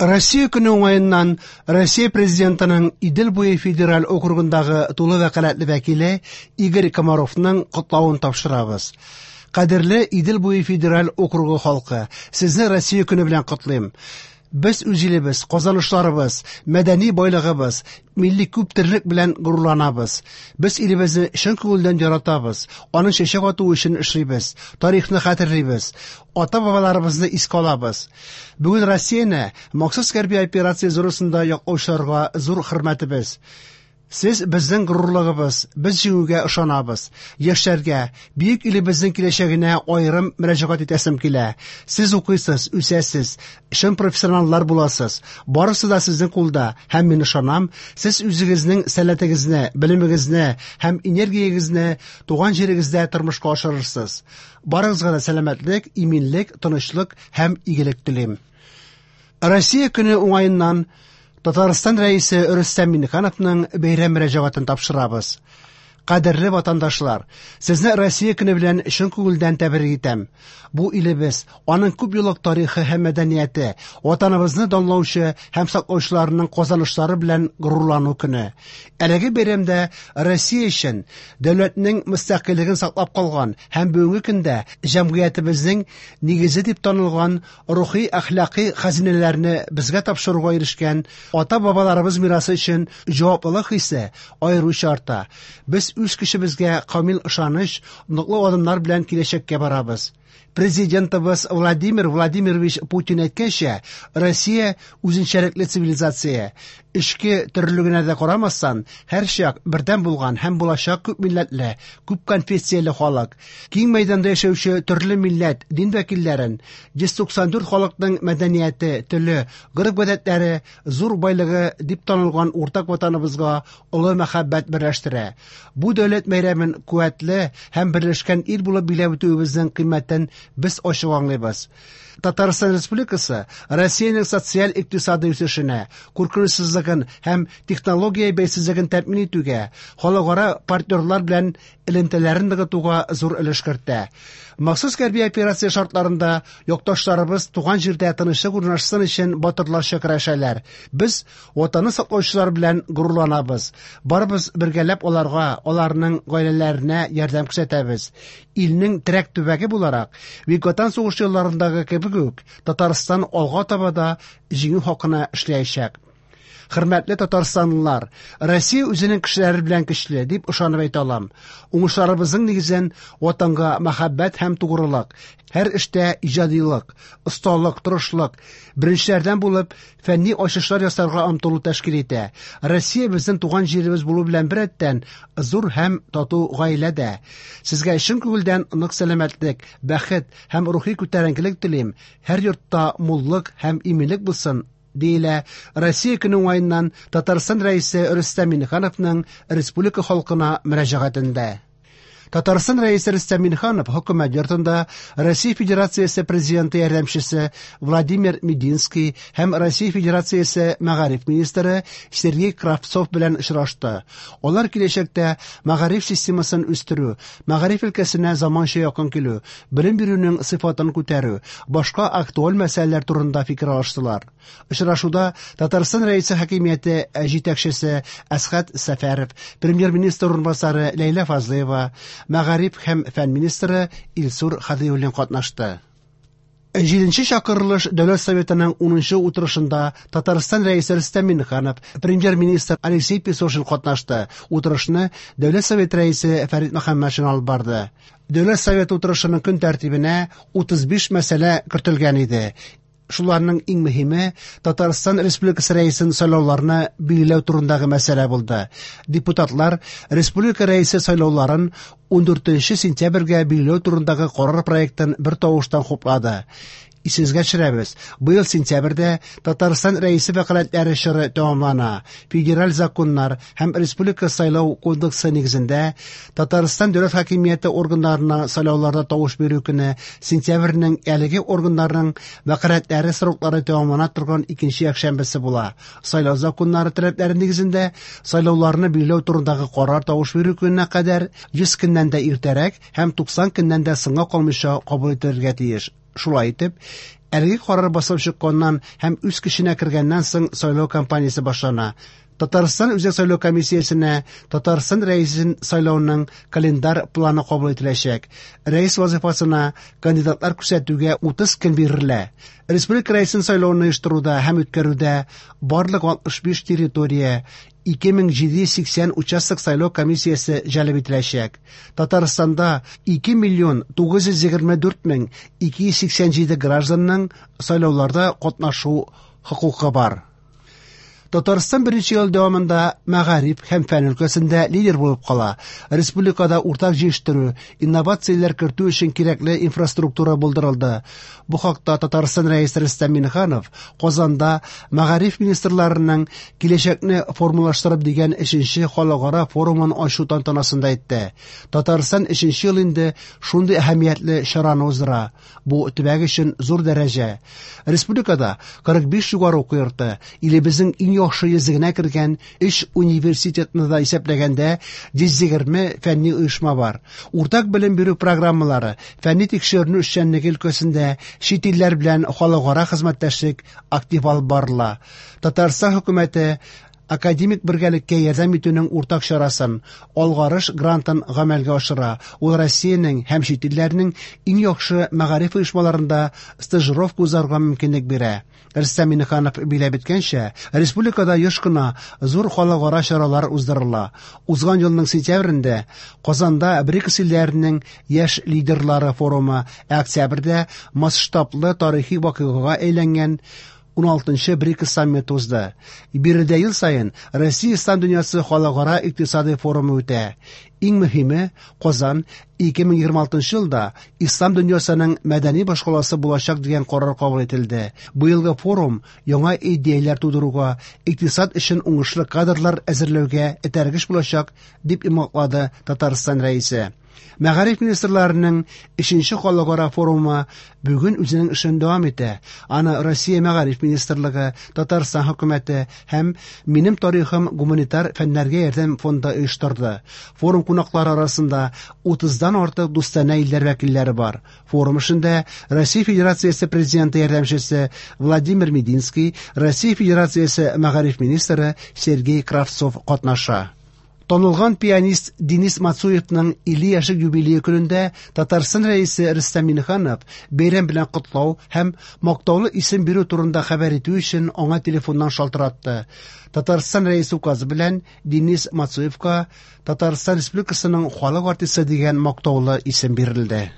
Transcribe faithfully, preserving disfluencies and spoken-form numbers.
Россия көне уңаеннан Россия президентының Идел буе федераль округындагы тулы вәкаләтле вәкиле Игорь Комаровның котлавын тапшырабыз. Кадерле Идел буе федераль округы халкы, сезне Россия көне белән котлыйм. Без үзилебез, казанышларыбыз, мәдәни байлыгыбыз, милли күптерлек белән горурланабыз. Без илебезне чын күңелдән яратабыз. Аның чәчәк атуы өчен эшлибез. Тарихны хәтерлибез. Ата-бабаларыбызны искә алабыз. Бүген Россияне махсус хәрби операция зонасында яклаучыларга зур хөрмәтебез. Сез безнең горурлыгыбыз, без җиңүгә ышанабыз. Яшьләргә, бөек илебезнең киләчәгенә аерым мөрәҗәгать итәсем килә. Сез укыйсыз, үсәсез, чын профессионаллар буласыз. Барысы да сезнең кулда, һәм мин ышанам, сез үзегезнең сәләтегезне, белемегезне һәм энергиягезне туган җирегездә тормышка ашырырсыз. Барыгызга да сәламәтлек, иминлек, тынычлык һәм игелек телим. Россия көне уңаеннан Татарстан рәисе Рөстәм Миңнехановның бәйрәм мөрәҗәгатен тапшырабыз. Кадерле ватандашлар, сезне Россия көне белән чын күңелдән тәбрик итәм. Бу илебез, аның күп еллык тарихы һәм мәдәнияте, ватаныбызны данлаучы һәм саклаучыларның казанышлары белән горурлану көне. Әлеге бәйрәмдә Россия өчен дәүләтнең мөстәкыйльлеген саклап калган һәм бүгенге көндә җәмгыятебезнең нигезе дип танылган рухи әхлакый хәзинәләрне безгә тапшыруга ирешкән ата-бабаларыбыз мирасы өчен җаваплылык хисе аеруча арта. Без үз кешебезгә камил ышаныч, ныклы адымнар белән киләчәккә барабыз. Президентыбыз Владимир Владимирович Путин әйткәнчә, Россия үзенчәлекле цивилизация. Эчке төрлегенә дә карамастан, һәр чак бердәм булган һәм булачак күп милләтле, күп конфессияле халык. Киң мәйданда яшәүче төрле милләт, дин вәкилләрен, йөз туксан дүрт халыкның мәдәнияте, теле, гореф-гадәтләре, зур байлыгы дип танылган уртак ватаныбызга олы мәхәббәт берләштерә. Бу дәүләт бәйрәмен куәтле һәм берләшкән ил булып биләп үтүебезнең кыйммәтен без ачык аңлыйбыз. Татарстан Республикасы Россиянең социаль-икътисади үсешенә, куркынычсызлыгын һәм технология бәйсезлеген тәэмин итүгә, халыкара партнерлар белән элемтәләрен ныгытуга зур өлеш кертә. Махсус хәрби операция шартларында якташларыбыз туган җирдә тынычлык урнашсын өчен батырларча көрәшәләр. Без ватанны саклаучылар белән горурланабыз. Барыбыз бергәләп аларга, аларның гаиләләренә ярдәм күрсәтәбез. Илнең терәк төбәге буларак, Ватан сугышы елларындагы кебек үк Татарстан алга таба да җиңү хакына эшләячәк. Хөрмәтле татарстанлылар, Россия үзенең кешеләре белән көчле дип ышанып әйтә алам. Уңышларыбызның нигезен ватанга мәхәббәт һәм тугрылык, һәр эштә иҗадилык, осталык, тырышлык, беренчеләрдән булып фәнни ачышлар ясарга омтылу тәшкил итә. Россия безнең туган җиребез булу белән беррәттән зур һәм тату гаиләдә. Сезгә чын күңелдән нык сәламәтлек, бәхет һәм рухи күтәренкелек телим. Һәр йортта муллык һәм иминлек булсын. Диелә Россия көне уңаеннан Татарстан рәисе Рөстәм Миңнехановның республика халкына мөрәҗәгатендә. Татарстан рәисе Рөстәм Миңнеханов хөкүмәт йортында Россия Федерациясе президенты ярдәмчесе Владимир Мединский һәм Россия Федерациясе мәгариф министры Сергей Кравцов белән очрашты. Алар киләчәктә мәгариф системасын үстерү, мәгариф өлкәсенә заманча якын килү, белем бирүнең сыйфатын күтәрү, башка актуаль мәсьәләләр турында фикер алыштылар. Очрашуда Татарстан рәисе хакимияте җитәкчесе Әсхәт Сәфәров, премьер-министр урынбасары Ләйлә Фазлыева, мәгариф һәм фән министры Илсур Хәдиуллин катнашты. җиденче чакырылыш Дәүләт Советының унынчы утырышында Татарстан рәисе Рөстәм Миңнеханов, премьер-министр Алексей Песошин катнашты. Утырышны Дәүләт Совет рәисе Фәрит Мөхәммәтшин алып барды. Дәүләт Советы утырышының көн тәртибенә утыз биш мәсьәлә кертелгән иде. Шуларның иң мөһиме Татарстан Республикасы рәисен сайлауларны билгеләү турындагы мәсьәлә булды. Депутатлар республика рәисе сайлауларын он дүртенче сентябрьгә билгеләү турындагы карар проектын бер тавыштан хуплады. Исегезгә төшерәбез. Быел сентябрьдә Татарстан рәисе вәкаләтләре чоры тәмамлана. Федераль законнар һәм республика сайлау кодексы нигезендә Татарстан дәүләт хакимияте органнарына сайлауларда тавыш бирү көне сентябрьнең әлеге органнарның вәкаләтләре сроклары тәмамлана торган икенче якшәмбесе була. Сайлау законнары таләпләре нигезендә сайлауларны билгеләү турындагы карар тавыш бирү көненә кадәр йөз көннән дә иртәрәк һәм туксан көннән дә соңга калмыйча кабул ителергә тиеш. Шулай итеп, Әлеге карар басып чыкканнан һәм үз көченә кергәннән соң сайлау кампаниясе башлана. Татарстан үзәк сайлау комиссиясенә Татарстан рәисен сайлауның календар планы кабул ителәчәк. Рәис вазифасына кандидатлар күрсәтүгә утыз көн бирелә. Республика рәисен сайлауны оештыруда һәм үткәрүдә барлык алтмыш биш территория, ике мең җиде йөз сиксән участок сайлау комиссиясе җәлеп ителәчәк. Татарстанда ике миллион тугыз йөз егерме дүрт мең ике йөз сиксән җиде гражданның сайлауларда катнашу хокукы бар. Татарстан беренче ел дәвамында мәгариф һәм фән өлкәсендә лидер булып кала. Республикада уртак җыештыру, инновацияләр кертү өчен кирәкле инфраструктура булдырылды. Бу хакта Татарстан рәисе Рөстәм Миңнеханов Казанда мәгариф министрларының киләчәкне формалаштырып дигән өченче халыкара форумын ачу тантанасында әйтте. Татарстан өченче ел инде шундый әһәмиятле чараны уздыра. Бу төбәк өчен зур дәрәҗә. Республикада кырык биш югары уку йорты, илебезнең иң яхшы йөзегенә кергән өч университетны да исәпләгәндә йөз егерме фәнни оешма бар. Уртак белем бирү программалары, фәнни тикшеренү эшчәнлеге өлкәсендә чит илләр белән халыкара хезмәттәшлек актив алып барыла. Татарстан хөкүмәте академик бергәлеккә ярдәм итүнең уртак чарасын, алгарыш грантын гамәлгә ашыра. Ул Россиянең һәм чит илләрнең иң яхшы мәгариф оешмаларында стажировка узарга мөмкинлек бирә. Рөстәм Миңнеханов биләп иткәнчә, республикада еш кына зур халыкара чаралар уздырыла. Узган елның сентябрендә Казанда БРИКС илләренең яшь лидерлары форумы, октябрьдә масштаблы тарихи вакыйгага әйләнгән ун алтынчы БРИКС саммиты узды. Биредә ел саен Россия ислам дөньясы халыкара икътисади форумы үтә. Иң мөһиме, Казан ике мең егерме алтынчы елда ислам дөньясының мәдәни башкаласы булачак дигән карар кабул ителде. Бу елгы форум яңа идеяләр тудыруга, икътисад өчен уңышлы кадрлар әзерләүгә этәргеч булачак, дип имаклады Татарстан рәисе. Мәгариф министрларының өченче халыкара форумы бүген үзенең эшен дәвам итә. Аны Россия мәгариф министрлыгы, Татарстан хөкүмәте һәм Минем тарихым гуманитар фәннәргә ярдәм фонды оештырды. Форум кунаклары арасында утыздан артык дустана илләр вәкилләре бар. Форум эшендә Россия Федерациясе президенты ярдәмчесе Владимир Мединский, Россия Федерациясе мәгариф министры Сергей Кравцов катнаша. Танылган пианист Денис Мацуевның илле яшьлек юбилее көнендә Татарстан рәисе Рөстәм Миңнеханов бәйрәм белән котлау һәм мактаулы исем бирү турында хәбәр итү өчен аңа телефоннан шалтыратты. Татарстан рәисе указы белән Денис Мацуевка Татарстан Республикасының халык артисты дигән мактаулы исем бирелде.